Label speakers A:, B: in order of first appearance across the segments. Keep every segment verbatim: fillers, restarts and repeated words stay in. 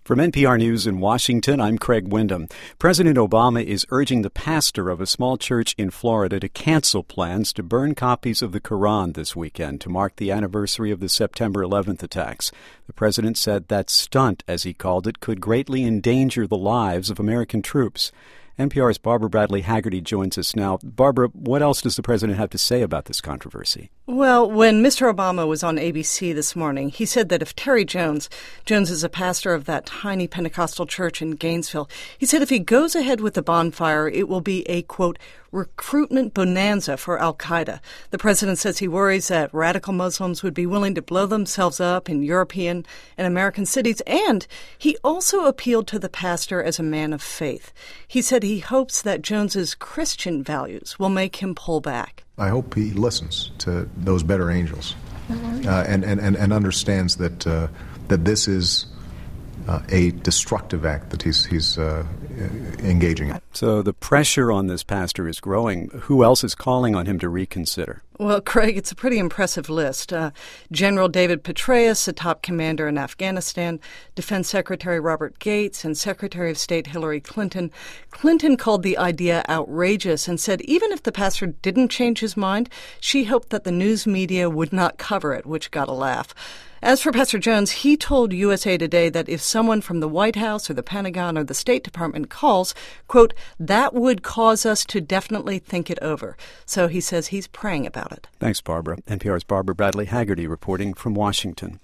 A: From N P R News in Washington, I'm Craig Windham. President Obama is urging the pastor of a small church in Florida to cancel plans to burn copies of the Quran this weekend to mark the anniversary of the September eleventh attacks. The president said that stunt, as he called it, could greatly endanger the lives of American troops. N P R's Barbara Bradley Haggerty joins us now. Barbara, what else does the president have to say about this controversy?
B: Well, when Mister Obama was on A B C this morning, he said that if Terry Jones, Jones is a pastor of that tiny Pentecostal church in Gainesville, he said if he goes ahead with the bonfire, it will be a, quote, recruitment bonanza for al-Qaeda. The president says he worries that radical Muslims would be willing to blow themselves up in European and American cities, and he also appealed to the pastor as a man of faith. He said he hopes that Jones's Christian values will make him pull back.
C: I hope he listens to those better angels uh, and, and, and, and understands that uh, that this is uh, a destructive act that he's he's uh, engaging in.
A: So the pressure on this pastor is growing. Who else is calling on him to reconsider?
B: Well, Craig, it's a pretty impressive list. Uh, General David Petraeus, a top commander in Afghanistan, Defense Secretary Robert Gates, and Secretary of State Hillary Clinton. Clinton called the idea outrageous and said even if the pastor didn't change his mind, she hoped that the news media would not cover it, which got a laugh. As for Pastor Jones, he told U S A Today that if someone from the White House or the Pentagon or the State Department calls, quote, that would cause us to definitely think it over. So he says he's praying about it.
A: Thanks, Barbara. N P R's Barbara Bradley Haggerty reporting from Washington.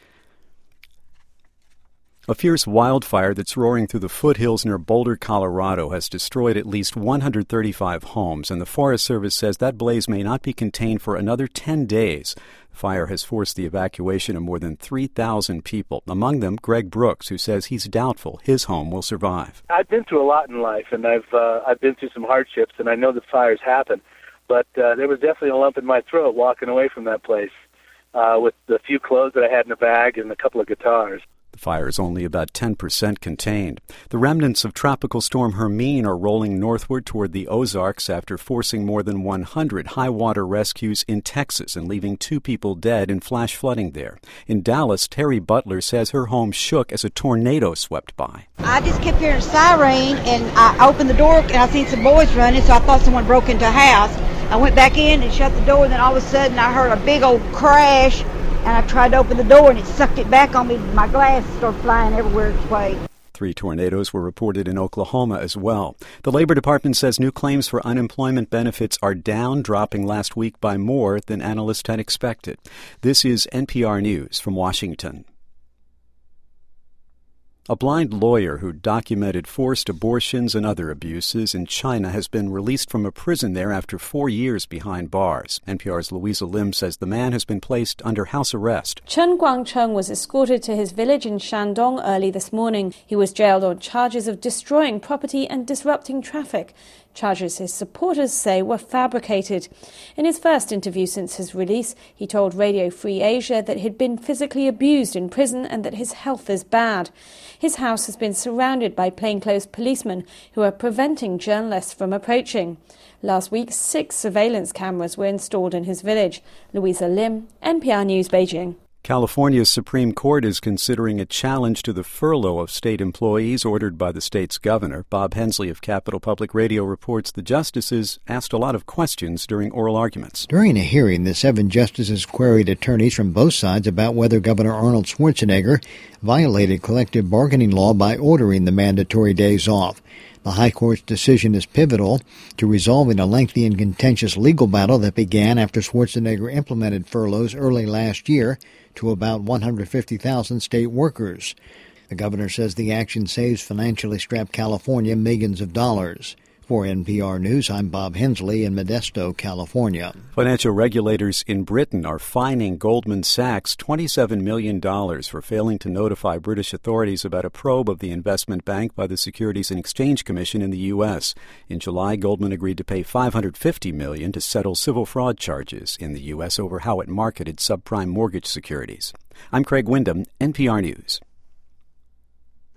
A: A fierce wildfire that's roaring through the foothills near Boulder, Colorado, has destroyed at least one hundred thirty-five homes, and the Forest Service says that blaze may not be contained for another ten days. The fire has forced the evacuation of more than three thousand people, among them Greg Brooks, who says he's doubtful his home will survive.
D: I've been through a lot in life, and I've uh, I've been through some hardships, and I know that fires happen, but uh, there was definitely a lump in my throat walking away from that place uh, with the few clothes that I had in a bag and a couple of guitars.
A: The fire is only about ten percent contained. The remnants of Tropical Storm Hermine are rolling northward toward the Ozarks after forcing more than one hundred high-water rescues in Texas and leaving two people dead in flash flooding there. In Dallas, Terry Butler says her home shook as a tornado swept by.
E: I just kept hearing a siren, and I opened the door, and I seen some boys running, so I thought someone broke into a house. I went back in and shut the door, and then all of a sudden I heard a big old crash. And I tried to open the door, and it sucked it back on me. My glass started flying everywhere its way.
A: Three tornadoes were reported in Oklahoma as well. The Labor Department says new claims for unemployment benefits are down, dropping last week by more than analysts had expected. This is N P R News from Washington. A blind lawyer who documented forced abortions and other abuses in China has been released from a prison there after four years behind bars. N P R's Louisa Lim says the man has been placed under house arrest.
F: Chen Guangcheng was escorted to his village in Shandong early this morning. He was jailed on charges of destroying property and disrupting traffic, charges his supporters say were fabricated. In his first interview since his release, he told Radio Free Asia that he'd been physically abused in prison and that his health is bad. His house has been surrounded by plainclothes policemen who are preventing journalists from approaching. Last week, six surveillance cameras were installed in his village. Louisa Lim, N P R News, Beijing.
A: California's Supreme Court is considering a challenge to the furlough of state employees ordered by the state's governor. Bob Hensley of Capitol Public Radio reports the justices asked a lot of questions during oral arguments.
G: During a hearing, the seven justices queried attorneys from both sides about whether Governor Arnold Schwarzenegger violated collective bargaining law by ordering the mandatory days off. The High Court's decision is pivotal to resolving a lengthy and contentious legal battle that began after Schwarzenegger implemented furloughs early last year to about one hundred fifty thousand state workers. The governor says the action saves financially strapped California millions of dollars. For N P R News, I'm Bob Hensley in Modesto, California.
A: Financial regulators in Britain are fining Goldman Sachs twenty-seven million dollars for failing to notify British authorities about a probe of the investment bank by the Securities and Exchange Commission in the U S. In July, Goldman agreed to pay five hundred fifty million dollars to settle civil fraud charges in the U S over how it marketed subprime mortgage securities. I'm Craig Windham, N P R News.